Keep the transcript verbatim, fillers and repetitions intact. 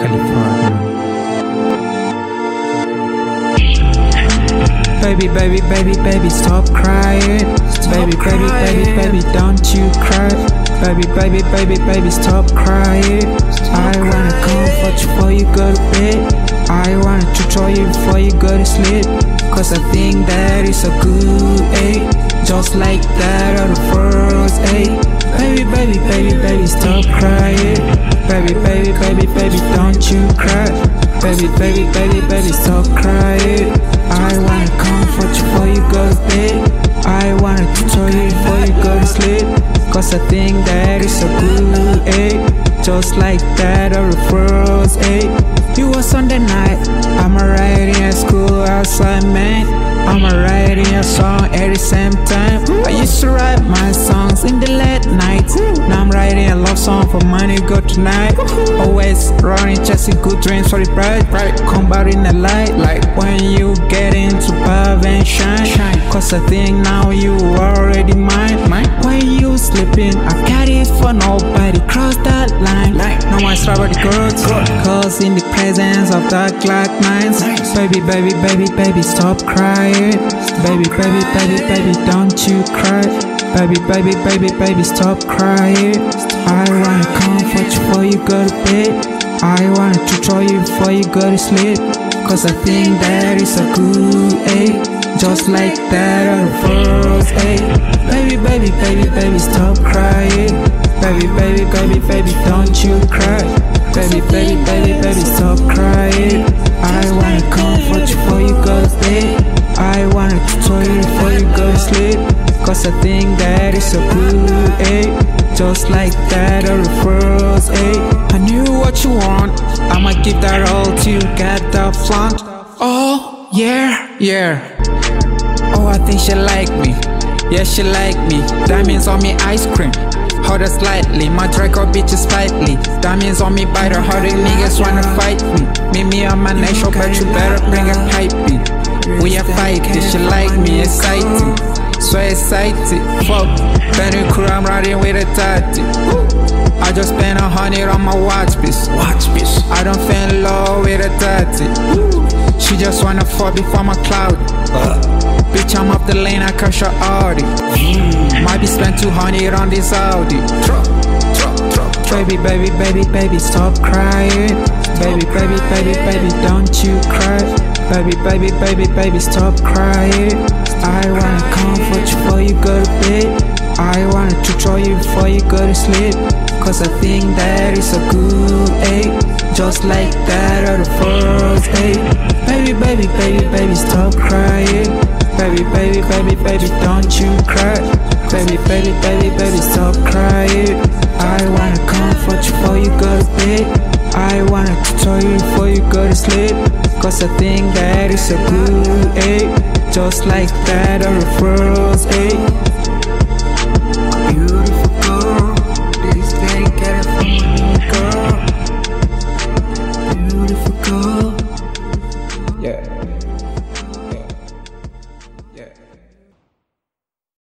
California. Baby, baby, baby, baby, stop crying. Baby, baby, baby, baby, don't you cry. Baby, baby, baby, baby, stop crying. I wanna comfort you before you go to bed. I wanna tutor you before you go to sleep. Cause I think that is a good eight, just like that of the first eight. Baby, baby, baby, baby, stop crying. Baby, baby, baby, baby, don't you cry. Baby, baby, baby, baby, stop crying. I wanna comfort you before you go to bed. I wanna tutor you before you go to sleep. Cause I think that is a good eight, just like that of the first eight. It was Sunday night, I'm writing a school assignment. I'm writing a song at the same time. I used to write my songs in the late nights. Now I'm writing a love song for money go tonight. Always running, chasing good dreams for the bright, bright. Combating the light, like when you get into love and shine. Cause I think now you already mine. When you sleeping, I got it for nobody. Cross that line, no one's trouble the girls. Cause in the presence of dark black minds. Baby, baby, baby, baby, stop crying. Baby, baby, baby, baby, don't you cry. Baby, baby, baby, baby, stop crying. I wanna comfort you before you go to bed. I wanna tutor you before you go to sleep. Cause I think that is a good eight, just like that of the first eight. Baby, baby, baby, baby, stop crying. Baby, baby, baby, baby, don't you cry. Baby, baby, baby, baby, stop crying. I wanna comfort you before you go to bed. I wanna tutor you before you go to sleep. Cause I think that is a good eight, just like that of the first eight. I knew what you want, I'ma give that all till you get the flaunt. Oh, yeah, yeah. Oh, I think she like me. Yeah, she like me. Diamonds on me, ice cream. Harder slightly, my Draco bitch is spitely. Diamonds on me, bite her harder, niggas wanna fight me. Meet me on my nation, but you better bring a piping. We are fighting, she like me, exciting. So excited, fuck. Benny crew, I'm riding with a tatty. I just spent a hundred on my watch piece. Watch piece. I don't fell in love with a tatty. She just wanna fall before my cloud. Uh. Bitch, I'm off the lane, I crush her Audi. Mm. Might be spent two hundred on this Audi. Truck, truck, truck, truck. Baby, baby, baby, baby, stop crying. Baby, baby, baby, baby, don't you cry. Baby, baby, baby, baby, stop crying. I wanna comfort you before you go to bed. I wanna tutor you before you go to sleep. Cause I think that is a good eight, just like that of the first eight. Baby, baby, baby, baby, stop crying. Baby, baby, baby, baby, don't you cry. Baby, baby, baby, baby, stop crying. I wanna comfort you before you go to bed. I wanna tutor you before you go to sleep. Cause I think that is a good eight, just like that of the first eight. You